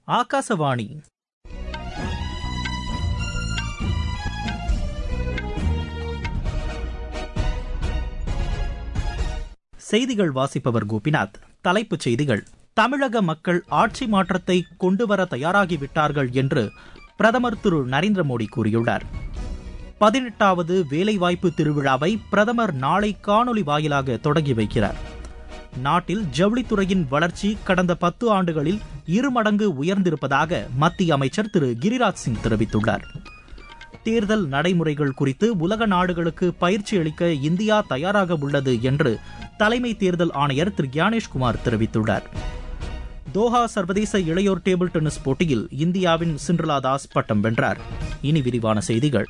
ஆகாசவாணி. செய்திகள் வாசிப்பவர் கோபிநாத். தலைப்புச் செய்திகள். தமிழக மக்கள் ஆட்சி மாற்றத்தை கொண்டுவர தயாராகிவிட்டார்கள் என்று பிரதமர் திரு நரேந்திர மோடி கூறியுள்ளார். 18வது வேலைவாய்ப்பு திருவிழாவை பிரதமர் நாளை காணொலி வாயிலாக தொடங்கி வைக்கிறார். நாட்டில் ஜவுளித்துறையின் வளர்ச்சி கடந்த 10 ஆண்டுகளில் 2 மடங்கு உயர்ந்திருப்பதாக மத்திய அமைச்சர் திரு கிரிராஜ் சிங் தெரிவித்துள்ளார். தேர்தல் நடைமுறைகள் குறித்து உலக நாடுகளுக்கு பயிற்சி அளிக்க இந்தியா தயாராக உள்ளது என்று தலைமை தேர்தல் ஆணையர் திரு ஞானேஷ்குமார் தெரிவித்துள்ளார். தோஹா சர்வதேச இளையோர் டேபிள் டென்னிஸ் போட்டியில் இந்தியாவின் சிண்ட்ரலா தாஸ் பட்டம் வென்றார். இனி விரிவான செய்திகள்.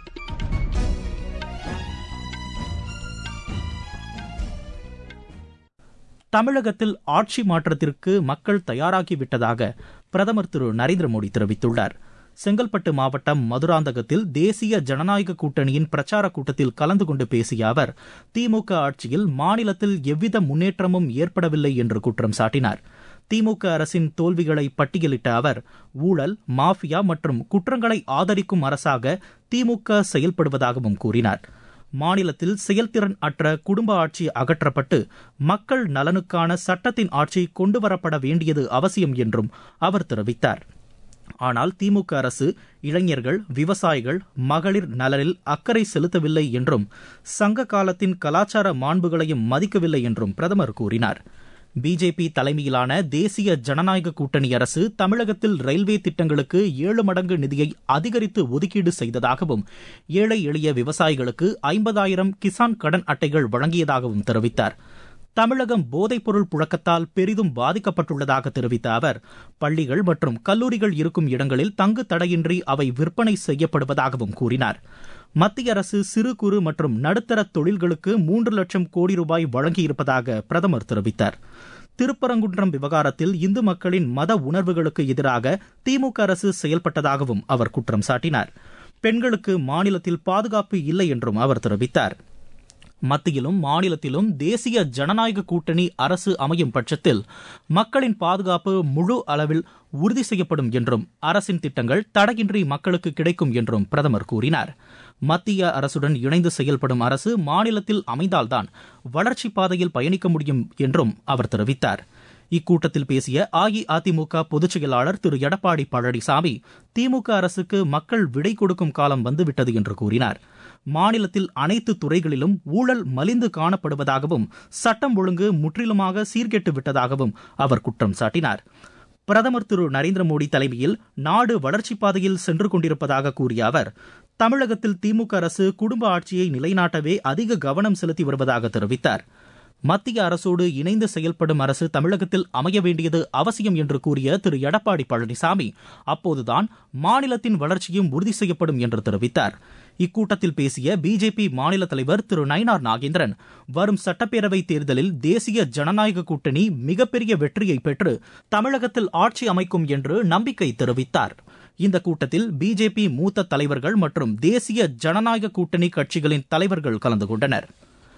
தமிழகத்தில் ஆட்சி மாற்றத்திற்கு மக்கள் தயாராகிவிட்டதாக பிரதமர் திரு நரேந்திர மோடி தெரிவித்துள்ளார். செங்கல்பட்டு மாவட்டம் மதுராந்தகத்தில் தேசிய ஜனநாயக கூட்டணியின் பிரச்சாரக் கூட்டத்தில் கலந்து கொண்டு பேசிய அவர், திமுக ஆட்சியில் மாநிலத்தில் எவ்வித முன்னேற்றமும் ஏற்படவில்லை என்று குற்றம் சாட்டினார். திமுக அரசின் தோல்விகளை பட்டியலிட்ட அவர், ஊழல், மாஃபியா மற்றும் குற்றங்களை ஆதரிக்கும் அரசாக திமுக செயல்படுவதாகவும் கூறினார். மாநிலத்தில் செயல்திறன் அற்ற குடும்ப ஆட்சி அகற்றப்பட்டு மக்கள் நலனுக்கான சட்டத்தின் ஆட்சி கொண்டுவரப்பட வேண்டியது அவசியம் என்றும் அவர் தெரிவித்தார். ஆனால் திமுக அரசு இளைஞர்கள், விவசாயிகள், மகளிர் நலனில் அக்கறை செலுத்தவில்லை என்றும் சங்க காலத்தின் கலாச்சார மாண்புகளையும் மதிக்கவில்லை என்றும் பிரதமர் கூறினார். பிஜேபி தலைமையிலான தேசிய ஜனநாயக கூட்டணி அரசு தமிழகத்தில் ரயில்வே திட்டங்களுக்கு 7 மடங்கு நிதியை அதிகரித்து ஒதுக்கீடு செய்ததாகவும், ஏழை எளிய விவசாயிகளுக்கு 50,000 கிசான் கடன் அட்டைகள் வழங்கியதாகவும் தெரிவித்தார். தமிழகம் போதைப்பொருள் புழக்கத்தால் பெரிதும் பாதிக்கப்பட்டுள்ளதாக தெரிவித்த அவர், பள்ளிகள் மற்றும் கல்லூரிகள் இருக்கும் இடங்களில் தங்கு தடையின்றி அவை விற்பனை செய்யப்படுவதாகவும் கூறினார். மத்திய அரசு சிறு குறு மற்றும் நடுத்தர தொழில்களுக்கு 3 லட்சம் கோடி ரூபாய் வழங்கியிருப்பதாக பிரதமர் தெரிவித்தார். திருப்பரங்குன்றம் விவகாரத்தில் இந்து மக்களின் மத உணர்வுகளுக்கு எதிராக திமுக அரசு செயல்பட்டதாகவும் அவர் குற்றம் சாட்டினார். பெண்களுக்கு மாநிலத்தில் பாதுகாப்பு இல்லை என்றும் அவர் தெரிவித்தார். மத்தியிலும் மாநிலத்திலும் தேசிய ஜனநாயக கூட்டணி அரசு அமையும் பட்சத்தில் மக்களின் பாதுகாப்பு முழு அளவில் உறுதி செய்யப்படும் என்றும் அரசின் திட்டங்கள் தடையின்றி மக்களுக்கு கிடைக்கும் என்றும் பிரதமர் கூறினார். மத்திய அரசுடன் இணைந்து செயல்படும் அரசு மாநிலத்தில் அமைந்தால்தான் வளர்ச்சிப் பாதையில் பயணிக்க முடியும் என்றும் அவர் தெரிவித்தார். இக்கூட்டத்தில் பேசிய அஇஅதிமுக பொதுச் செயலாளர் திரு எடப்பாடி பழனிசாமி, திமுக அரசுக்கு மக்கள் விடை கொடுக்கும் காலம் வந்துவிட்டது என்று கூறினார். மாநிலத்தில் அனைத்து துறைகளிலும் ஊழல் மலிந்து காணப்படுவதாகவும், சட்டம் ஒழுங்கு முற்றிலுமாக சீர்கெட்டு விட்டதாகவும் அவர் குற்றம் சாட்டினார். பிரதமர் திரு நரேந்திர மோடி தலைமையில் நாடு வளர்ச்சிப் பாதையில் சென்று கொண்டிருப்பதாக கூறிய அவர், தமிழகத்தில் திமுக அரசு குடும்ப ஆட்சியை நிலைநாட்டவே அதிக கவனம் செலுத்தி வருவதாக தெரிவித்தார். மத்திய அரசோடு இணைந்து செயல்படும் அரசு தமிழகத்தில் அமைய வேண்டியது அவசியம் என்று கூறிய திரு எடப்பாடி பழனிசாமி, அப்போதுதான் மாநிலத்தின் வளர்ச்சியும் உறுதி செய்யப்படும் என்று தெரிவித்தார். இக்கூட்டத்தில் பேசிய பிஜேபி மாநில தலைவர் திரு நயினார் நாகேந்திரன், வரும் சட்டப்பேரவைத் தேர்தலில் தேசிய ஜனநாயக கூட்டணி மிகப்பெரிய வெற்றியை பெற்று தமிழகத்தில் ஆட்சி அமைக்கும் என்று நம்பிக்கை தெரிவித்தார். இந்த கூட்டத்தில் பிஜேபி மூத்த தலைவர்கள் மற்றும் தேசிய ஜனநாயக கூட்டணி கட்சிகளின் தலைவர்கள் கலந்து கொண்டனர்.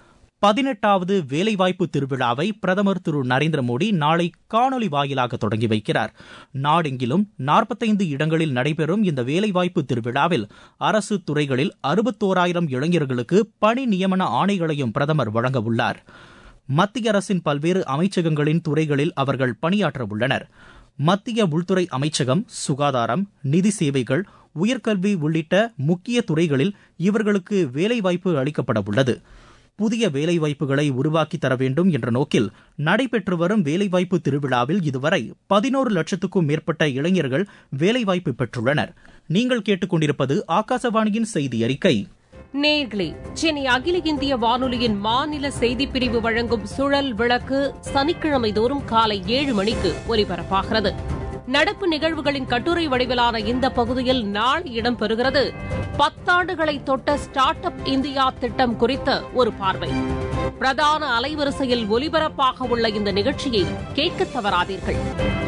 18வது வேலைவாய்ப்பு திருவிழாவை பிரதமர் திரு நரேந்திர மோடி நாளை காணொலி வாயிலாக தொடங்கி வைக்கிறார். நாடெங்கிலும் 45 இடங்களில் நடைபெறும் இந்த வேலைவாய்ப்பு திருவிழாவில் அரசு துறைகளில் 61,000 இளைஞர்களுக்கு பணி நியமன ஆணைகளையும் பிரதமர் வழங்க உள்ளார். மத்திய அரசின் பல்வேறு அமைச்சகங்களின் துறைகளில் அவர்கள் பணியாற்ற உள்ளனர். மத்திய உள்துறை அமைச்சகம், சுகாதாரம், நிதி சேவைகள், உயர்கல்வி உள்ளிட்ட முக்கிய துறைகளில் இவர்களுக்கு வேலைவாய்ப்பு அளிக்கப்பட உள்ளது. புதிய வேலைவாய்ப்புகளை உருவாக்கி தர வேண்டும் என்ற நோக்கில் நடைபெற்று வரும் வேலைவாய்ப்பு திருவிழாவில் இதுவரை 11 லட்சத்துக்கும் மேற்பட்ட இளைஞர்கள் வேலைவாய்ப்பு பெற்றுள்ளனர். நீங்கள் கேட்டுக்கொண்டிருப்பது ஆகாசவாணியின் செய்தி அறிக்கை. நேயர்களே, சென்னை அகில இந்திய வானொலியின் மாநில செய்திப்பிரிவு வழங்கும் சுழல் விளக்கு சனிக்கிழமை தோறும் காலை 7 மணிக்கு ஒலிபரப்பாகிறது. நடப்பு நிகழ்வுகளின் கட்டுரை வடிவிலான இந்த பகுதியில் நாளை இடம்பெறுகிறது 10 ஆண்டுகளை தொட்ட ஸ்டார்ட் அப் இந்தியா திட்டம் குறித்த ஒரு பார்வை. பிரதான அலைவரிசையில் ஒலிபரப்பாக உள்ள இந்த நிகழ்ச்சியை கேட்க தவறாதீர்கள்.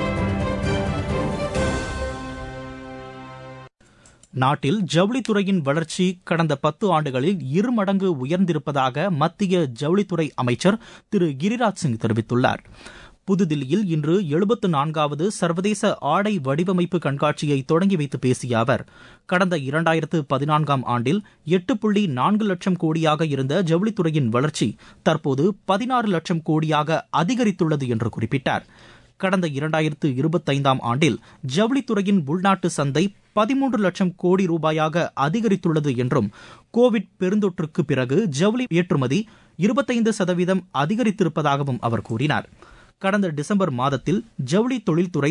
நாட்டில் ஜவுளித்துறையின் வளர்ச்சி கடந்த 10 ஆண்டுகளில் 2 மடங்கு உயர்ந்திருப்பதாக மத்திய ஜவுளித்துறை அமைச்சர் திரு கிரிராஜ் சிங் தெரிவித்துள்ளார். புதுதில்லியில் இன்று 74வது சர்வதேச ஆடை வடிவமைப்பு கண்காட்சியை தொடங்கி வைத்து பேசிய அவர், கடந்த 2014ஆம் ஆண்டில் 8.4 லட்சம் கோடியாக இருந்த ஜவுளித்துறையின் வளர்ச்சி தற்போது 16 லட்சம் கோடியாக அதிகரித்துள்ளது என்று குறிப்பிட்டார். கடந்த 2025ஆம் ஆண்டில் ஜவுளித்துறையின் உள்நாட்டு சந்தை 13 லட்சம் கோடி ரூபாயாக அதிகரித்துள்ளது என்றும், கோவிட் பெருந்தொற்றுக்கு பிறகு ஜவுளி ஏற்றுமதி 25% அதிகரித்திருப்பதாகவும் அவர் கூறினார். கடந்த டிசம்பர் மாதத்தில் ஜவுளி தொழில்துறை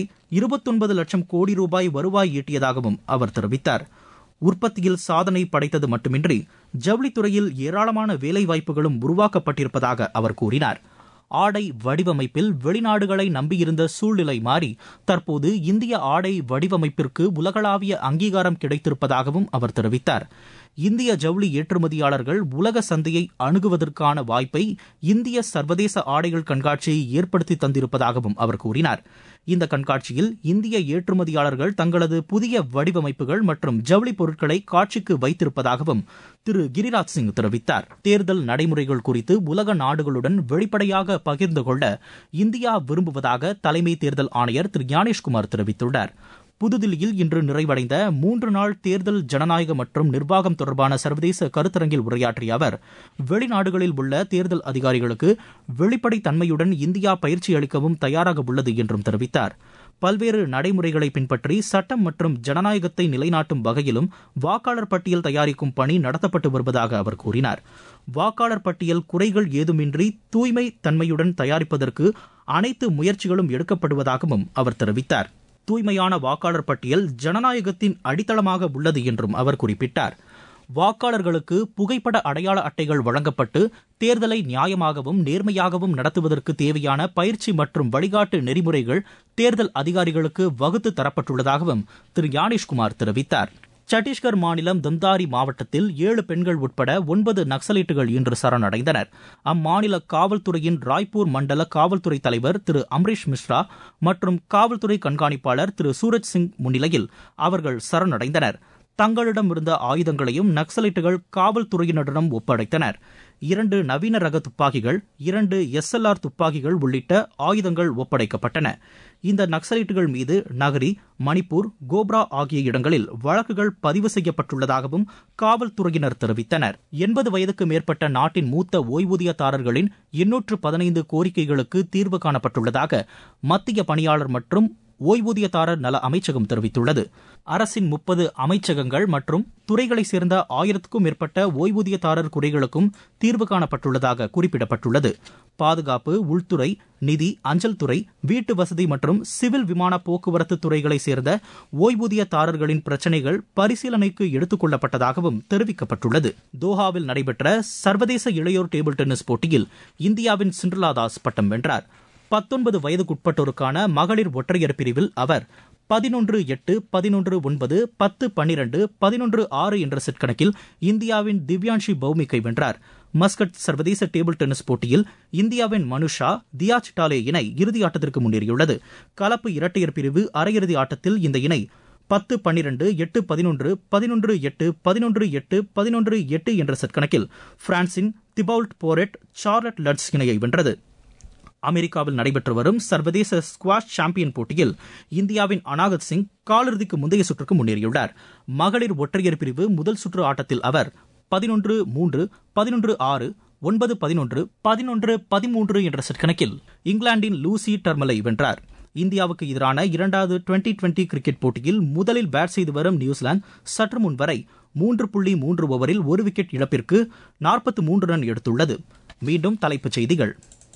29 லட்சம் கோடி ரூபாய் வருவாய் ஈட்டியதாகவும் அவர் தெரிவித்தார். உற்பத்தியில் சாதனை படைத்தது மட்டுமின்றி ஜவுளித்துறையில் ஏராளமான வேலைவாய்ப்புகளும் உருவாக்கப்பட்டிருப்பதாக அவர் கூறினார். ஆடை வடிவமைப்பில் வெளிநாடுகளை நம்பியிருந்த சூழ்நிலை மாறி தற்போது இந்திய ஆடை வடிவமைப்பிற்கு உலகளாவிய அங்கீகாரம் கிடைத்திருப்பதாகவும் அவர் தெரிவித்தார். இந்திய ஜவுளி ஏற்றுமதியாளர்கள் உலக சந்தையை அணுகுவதற்கான வாய்ப்பை இந்திய சர்வதேச ஆடைகள் கண்காட்சி ஏற்படுத்தி தந்திருப்பதாகவும் அவர் கூறினார். இந்த கண்காட்சியில் இந்திய ஏற்றுமதியாளர்கள் தங்களது புதிய வடிவமைப்புகள் மற்றும் ஜவுளி பொருட்களை காட்சிக்கு வைத்திருப்பதாகவும் திரு கிரிராஜ் சிங் தெரிவித்தார். தேர்தல் நடைமுறைகள் குறித்து உலக நாடுகளுடன் வெளிப்படையாக பகிர்ந்து கொள்ள இந்தியா விரும்புவதாக தலைமை தேர்தல் ஆணையர் திரு ஞானேஷ்குமார் தெரிவித்துள்ளார். புதுதில்லியில் இன்று நிறைவடைந்த 3 நாள் தேர்தல் ஜனநாயக மற்றும் நிர்வாகம் தொடர்பான சர்வதேச கருத்தரங்கில் உரையாற்றிய அவர், வெளிநாடுகளில் உள்ள தேர்தல் அதிகாரிகளுக்கு வெளிப்படைத்தன்மையுடன் இந்தியா பயிற்சி அளிக்கவும் தயாராக உள்ளது என்றும் தெரிவித்தார். பல்வேறு நடைமுறைகளை பின்பற்றி சட்டம் மற்றும் ஜனநாயகத்தை நிலைநாட்டும் வகையிலும் வாக்காளர் பட்டியல் தயாரிக்கும் பணி நடத்தப்பட்டு வருவதாக அவர் கூறினார். வாக்காளர் பட்டியல் குறைகள் ஏதுமின்றி தூய்மை தன்மையுடன் தயாரிப்பதற்கு அனைத்து முயற்சிகளும் எடுக்கப்படுவதாகவும் அவர் தெரிவித்தார். தூய்மையான வாக்காளர் பட்டியல் ஜனநாயகத்தின் அடித்தளமாக உள்ளது என்றும் அவர் குறிப்பிட்டார். வாக்காளர்களுக்கு புகைப்பட அடையாள அட்டைகள் வழங்கப்பட்டு தேர்தலை நியாயமாகவும் நேர்மையாகவும் நடத்துவதற்கு தேவையான பயிற்சி மற்றும் வழிகாட்டு நெறிமுறைகள் தேர்தல் அதிகாரிகளுக்கு வகுத்து தரப்பட்டுள்ளதாகவும் திரு ஞானேஷ்குமார் தெரிவித்தார். சத்தீஸ்கர் மாநிலம் தம்தாரி மாவட்டத்தில் 7 பெண்கள் உட்பட 9 நக்சலைட்டுகள் இன்று சரணடைந்தனர். அம்மாநில காவல்துறையின் ராய்ப்பூர் மண்டல காவல்துறை தலைவர் திரு அம்ரீஷ் மிஸ்ரா மற்றும் காவல்துறை கண்காணிப்பாளர் திரு சூரஜ் சிங் முன்னிலையில் அவர்கள் சரணடைந்தனர். தங்களிடமிருந்த ஆயுதங்களையும் நக்சலைட்டுகள் காவல்துறையினரிடம் ஒப்படைத்தனர். 2 நவீன ரக துப்பாக்கிகள், 2 SLR துப்பாக்கிகள் உள்ளிட்ட ஆயுதங்கள் ஒப்படைக்கப்பட்டன. இந்த நக்சலைட்டுகள் மீது நகரி, மணிப்பூர், கோப்ரா ஆகிய இடங்களில் வழக்குகள் பதிவு செய்யப்பட்டுள்ளதாகவும் காவல்துறையினர் தெரிவித்தனர். 80 வயதுக்கு மேற்பட்ட நாட்டின் மூத்த ஓய்வூதியதாரர்களின் 815 கோரிக்கைகளுக்கு தீர்வு காணப்பட்டுள்ளதாக மத்திய பணியாளர் மற்றும் ஓய்வூதியதாரர் நல அமைச்சகம் தெரிவித்துள்ளது. அரசின் 30 அமைச்சகங்கள் மற்றும் துறைகளைச் சேர்ந்த 1000க்கும் மேற்பட்ட ஓய்வூதியதாரர் குறைகளுக்கும் தீர்வு காணப்பட்டுள்ளதாக குறிப்பிடப்பட்டுள்ளது. பாதுகாப்பு, உள்துறை, நிதி, அஞ்சல் துறை, வீட்டு வசதி மற்றும் சிவில் விமான போக்குவரத்து துறைகளைச் சேர்ந்த ஓய்வூதியதாரர்களின் பிரச்சினைகள் பரிசீலனைக்கு எடுத்துக் கொள்ளப்பட்டதாகவும் தெரிவிக்கப்பட்டுள்ளது. தோஹாவில் நடைபெற்ற சர்வதேச இளையோர் டேபிள் டென்னிஸ் போட்டியில் இந்தியாவின் சிண்ட்ரலா தாஸ் பட்டம் வென்றார். 19 வயதுக்குட்பட்டோருக்கான மகளிர் ஒற்றையர் பிரிவில் அவர் 11-8, 11-9, 10-12, 11-6 என்ற செட் கணக்கில் இந்தியாவின் திவ்யான்ஷி பௌமிக்கை வென்றார். மஸ்கட் சர்வதேச டேபிள் டென்னிஸ் போட்டியில் இந்தியாவின் மனுஷா, தியா சிட்டாலே இணை இறுதி ஆட்டத்திற்கு முன்னேறியுள்ளது. கலப்பு இரட்டையர் பிரிவு அரையிறுதி ஆட்டத்தில் இந்த இணை 10-12, 8-11, 11-8, 11-8, 11-8 என்ற செட் கணக்கில் பிரான்சின் திபவுல்ட் போரெட், சார்லட் லட்ஸ் இணையை வென்றது. அமெரிக்காவில் நடைபெற்று வரும் சர்வதேச ஸ்குவாஷ் சாம்பியன் போட்டியில் இந்தியாவின் அனாகத் சிங் காலிறுதிக்கு முந்தைய சுற்றுக்கு முன்னேறியுள்ளார். மகளிர் ஒற்றையர் பிரிவு முதல் சுற்று ஆட்டத்தில் அவர் 11-3, 11-6, 9-11, 11-13 என்ற செட் கணக்கில் இங்கிலாந்தின் லூசி டர்மலை வென்றார். இந்தியாவுக்கு எதிரான 2வது டுவெண்டி கிரிக்கெட் போட்டியில் முதலில் பேட் செய்து வரும் நியூசிலாந்து சற்று முன் வரை 3.3 ஓவரில் 1 விக்கெட் இழப்பிற்கு 43 ரன் எடுத்துள்ளது. மீண்டும் தலைப்புச் செய்திகள்.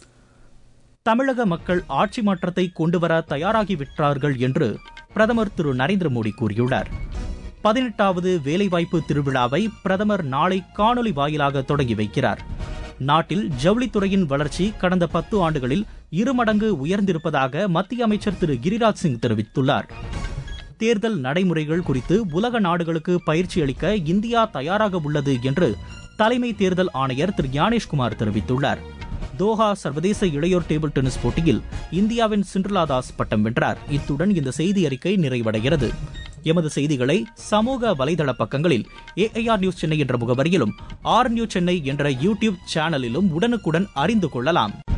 தமிழக மக்கள் ஆட்சி மாற்றத்தை கொண்டுவர தயாராகிவிட்டார்கள் என்று பிரதமர் திரு நரேந்திர மோடி கூறியுள்ளார். 18வது வேலைவாய்ப்பு திருவிழாவை பிரதமர் நாளை காணொலி வாயிலாக தொடங்கி வைக்கிறார். நாட்டில் ஜவுளித்துறையின் வளர்ச்சி கடந்த 10 ஆண்டுகளில் 2 மடங்கு உயர்ந்திருப்பதாக மத்திய அமைச்சர் திரு கிரிராஜ் சிங் தெரிவித்துள்ளார். தேர்தல் நடைமுறைகள் குறித்து உலக நாடுகளுக்கு பயிற்சி அளிக்க இந்தியா தயாராக உள்ளது என்று தலைமை தேர்தல் ஆணையர் திரு ஞானேஷ்குமார் தெரிவித்துள்ளார். தோஹா சர்வதேச இளையோர் டேபிள் டென்னிஸ் போட்டியில் இந்தியாவின் சிண்ட்ரலா தாஸ் பட்டம் வென்றார். இத்துடன் இந்த செய்தி அறிக்கை நிறைவடைகிறது. எமது செய்திகளை சமூக வலைதள பக்கங்களில் AIR நியூஸ் சென்னை என்ற முகவரியிலும், R நியூஸ் சென்னை என்ற யூடியூப் சேனலிலும் உடனுக்குடன் அறிந்து கொள்ளலாம்.